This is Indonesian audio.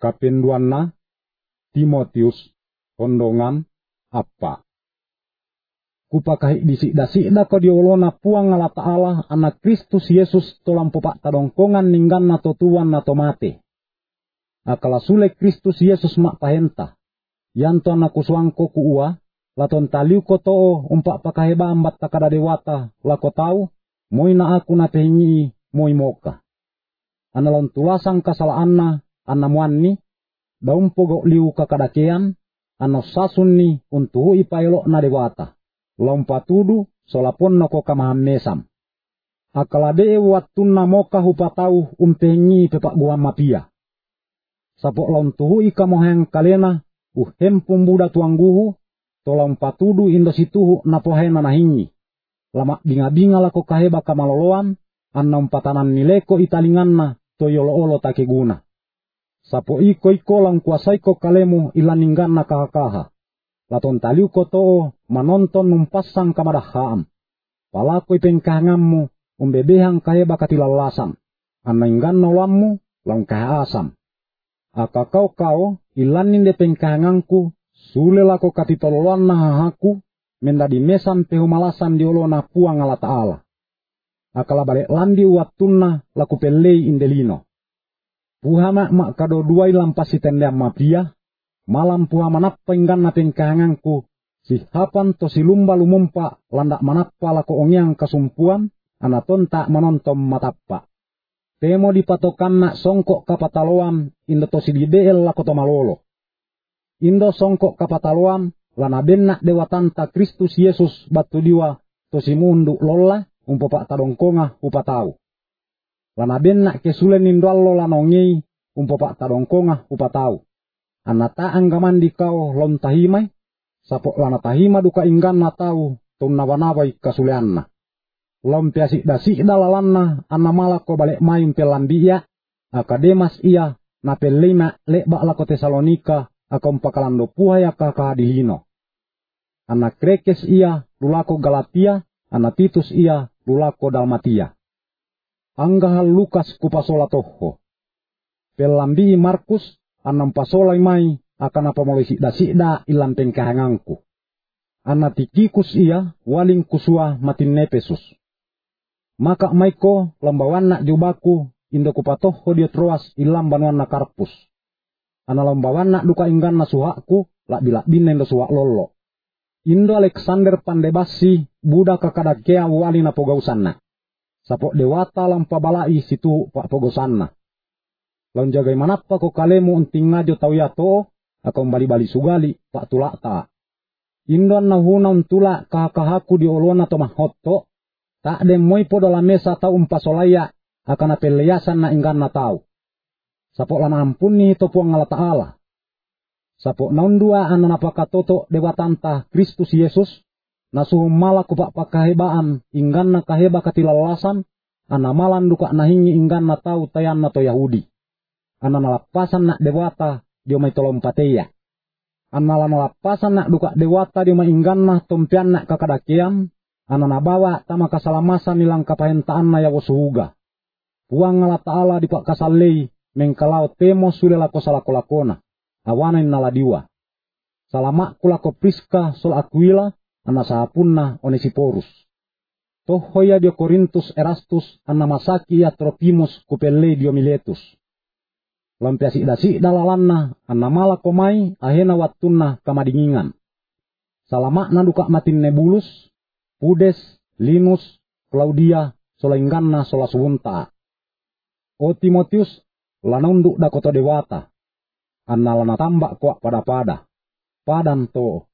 Kapinduanna Timotius kondongan apa. Kupakahi disida-sida ko diolona puang Allah Ta'ala anak Kristus Yesus tolang popak tadongkongan ninggan na totuan na tomate. Akala sule Kristus Yesus mak pahenta. Yanto anak kusuangko kuua, laton taliu ko too umpak pakaheba ambat takada dewata lako tau, moi na aku na pehingi moi moka. Analon tulasang kasalaan na anamuan ni, daun pogok liu kakadakean, ano sasun ni untuhu ipailok na dewata. Lompatudu solapon na ko kamaham mesam. Akalade watun na moka hupatau umpehingi pepak guam mapia. Sapok lontuhu ikamoheng kalena uhempum buda tuangguhu, tolong patudu indosituhu napohena nahingi. Lama binga-binga lako kaheba kamaloloan, anna umpatanan nileko italinganna toyolo-olo takeguna. Sapo iko lang kuasaiko kalemu ilaninggan na kahakaha. Laton taliu ko too manonton numpasang kamadaham. Palako ipengkahangammu umbebehang kaheba katilalasan. Anna inggan nolammu lang kahasam. Akakau kau ilanin de pengkahangangku sule lako katitoloan na hahaku mendadi mesam pehumalasan diolona puang Allah Ta'ala. Akala balik landi watunna laku pelei indelino. Puhama mak kado duai lampasi tendam mapia, malam puha manappa inggan na pengkahangangku, si hapan to si lumba lumumpa landak manappa lako ongyang kasumpuan, anaton tak manontom matappa. Temo dipatokan na songkok kapataloan indo to si dideel lako to malolo. Indo songkok kapataloan lana benak dewatanta Kristus Yesus batu diwa to si mundu lola umpopak tadongkonga upatau. Lana benak kesulen indo allo lanongei umpopak tadongkonga upatau. Anata anggaman di kau lon tahimai, sapok lana tahima duka inggan na tau tunnawanawai kasuleanna. Lompiasik dasik dalalanna anna malako balik mayum pelambiya, akademas iya na pelima lebak lako Tesalonika akom pakalando puhaya kakadilino. Anak Krekes iya lulako Galatia, anak Titus iya lulako Dalmatia. Anggahal Lukas kupasola toho. Pelambi Markus anam pasola mai akan apa mulai sikda ilan pengkahangangku. Anak Tikikus iya waling kusua matin Nepesus. Maka maiko lambawan nak jubaku indo kupatoh dia Troas ilam banuan na Karpus. Ana lambawan nak duka inggan na suhaku lak bilak bin indo suhak lolo. Indo Alexander pandebasi budak kakadakea wali na pogausanna. Sapok dewata lampa balai situ pak pogausanna. Laun jagai manapa ko kalemu unting ngajo tau yato akong bali-bali sugali pak tulakta. Indo na huna untula kahakahaku di olona to mahotto. Tak ada moi po dalam mesa tau umpasolaya akan apeleyasan na inggan na tau. Sapok lana ampuni to puang Allah Ta'ala. Sapok naundua anan apakatoto dewatanta Kristus Yesus. Nasuhum mala kupak pakahebaan inggan na kaheba katilalasan. Anamalan duka nahingi inggan na tau tayan na to Yahudi. Anan nalapasan na dewata diomay tolompateya. Anan nalapasan na duka dewata diomay inggan na tompian na kakadakian. Ana nabawa tama kasalamasan nilang kapahentaan na yawo suhuga. Puang Allah Ta'ala di pak kasalei mengkalau temo sudah lako salako-lakona. Awanan naladiwa. Salamak kulako Priska sol Aquila ana sahapunna Onesiporus. Tohoya dio Korintus Erastus ana masaki ya Tropimus kupele dio Miletus. Lampiasi dasi dalalanna ana mala komai ahena watunna kamadingingan. Salamak na duka matin Nebulus. Pudes, Linus, Claudia, solaingganna sola suwunta. O Timotius, lanaunduk dakoto dewata. Anna lana tambak kuak pada-pada. Padan to,